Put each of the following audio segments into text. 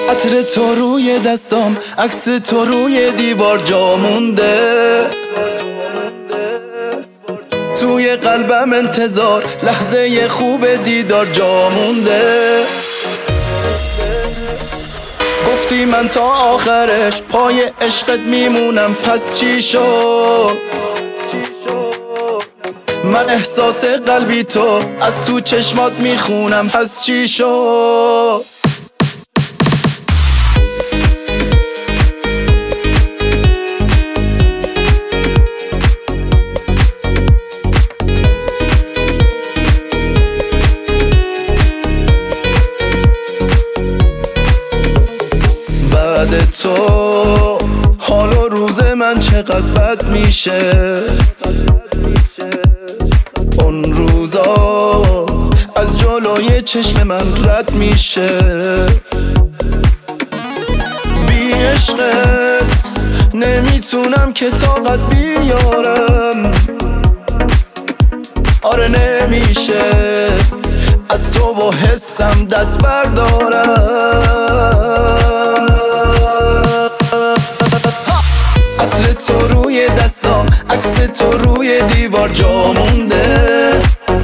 عطر تو روی دستام، عکس تو روی دیوار جا مونده. توی قلبم انتظار، لحظه خوب دیدار جا مونده. گفتی من تا آخرش پای عشقت میمونم، پس چی شد؟ من احساس قلبی تو از تو چشمات میخونم، پس چی شد؟ بعد تو حال و روز من چقدر بد میشه. اون روزا از جلوی چشم من رد میشه. بی عشقت نمیتونم که طاقت بیارم. آره نمیشه از تو و حسم دست بردارم. عطر تو روی دستام، عکس تو روی دیوار جا مونده.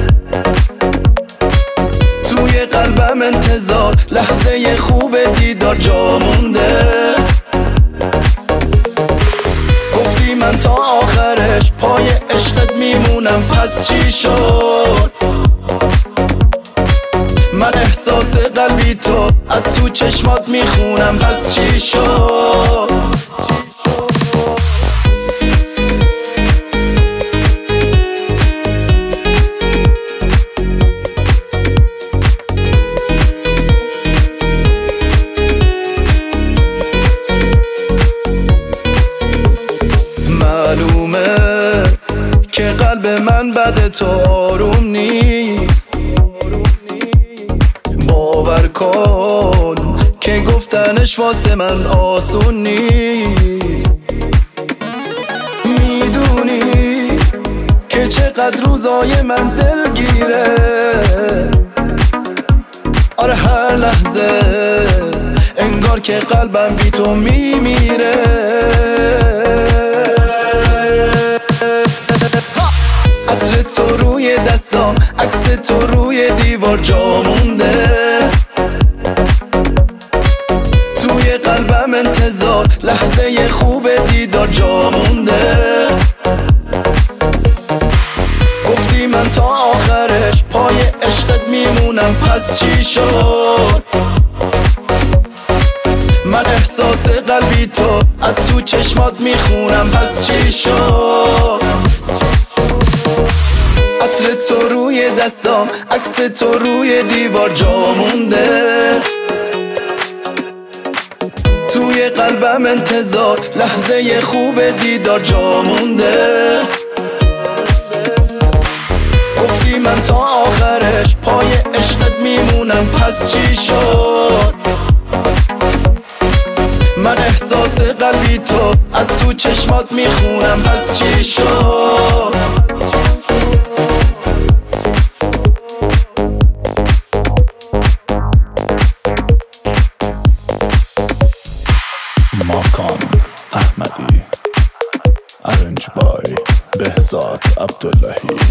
توی قلبم انتظار، لحظه خوب دیدار جا مونده. گفتی من تا آخرش پای عشقت میمونم، پس چی شد؟ من احساس قلبی تو از تو چشمات میخونم، پس چی شد؟ معلومه که قلب من بعد تو آروم نیست. باور کن که گفتنش واسه من آسون نیست. میدونی که چقدر روزای من دلگیره. آره هر لحظه انگار که قلبم بی تو میمیره. عطر تو روی دستام، عکس تو روی دیوار جا مونده. توی قلبم انتظار، لحظه خوب دیدار جا مونده. گفتی من تا آخرش پای عشقت میمونم، پس چی شد؟ من احساس قلبی تو از تو چشمات میخونم، پس چی شد؟ عطر تو روی دستام، عکس تو روی دیوار جا مونده. توی قلبم انتظار، لحظه خوب دیدار جا مونده. گفتی من تا آخرش پای عشقت میمونم، پس چی شد؟ من احساس قلبی تو از تو چشمات میخونم، پس چی شد؟ ماکان احمدی، ارنج بای بهزاد عبداللهی.